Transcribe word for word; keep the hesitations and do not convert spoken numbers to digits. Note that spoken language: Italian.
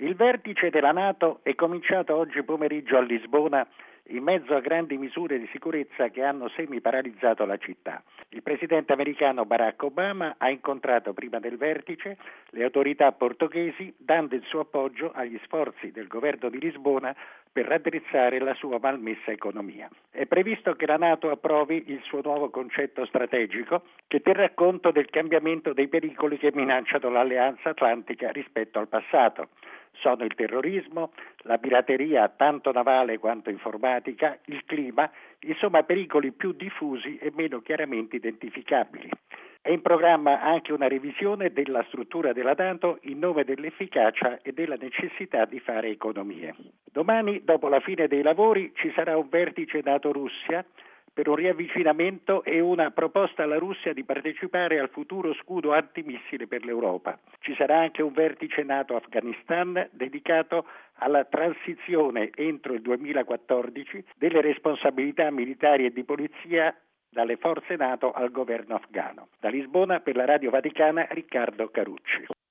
Il vertice della NATO è cominciato oggi pomeriggio a Lisbona in mezzo a grandi misure di sicurezza che hanno semi-paralizzato la città. Il presidente americano Barack Obama ha incontrato prima del vertice le autorità portoghesi, dando il suo appoggio agli sforzi del governo di Lisbona per raddrizzare la sua malmessa economia. È previsto che la NATO approvi il suo nuovo concetto strategico che terrà conto del cambiamento dei pericoli che minacciano l'Alleanza Atlantica rispetto al passato. Sono il terrorismo, la pirateria tanto navale quanto informatica, il clima, insomma pericoli più diffusi e meno chiaramente identificabili. È in programma anche una revisione della struttura della NATO in nome dell'efficacia e della necessità di fare economie. Domani, dopo la fine dei lavori, ci sarà un vertice NATO-Russia per un riavvicinamento e una proposta alla Russia di partecipare al futuro scudo antimissile per l'Europa. Ci sarà anche un vertice NATO-Afghanistan dedicato alla transizione entro il duemilaquattordici delle responsabilità militari e di polizia dalle forze NATO al governo afghano. Da Lisbona per la Radio Vaticana Riccardo Carucci.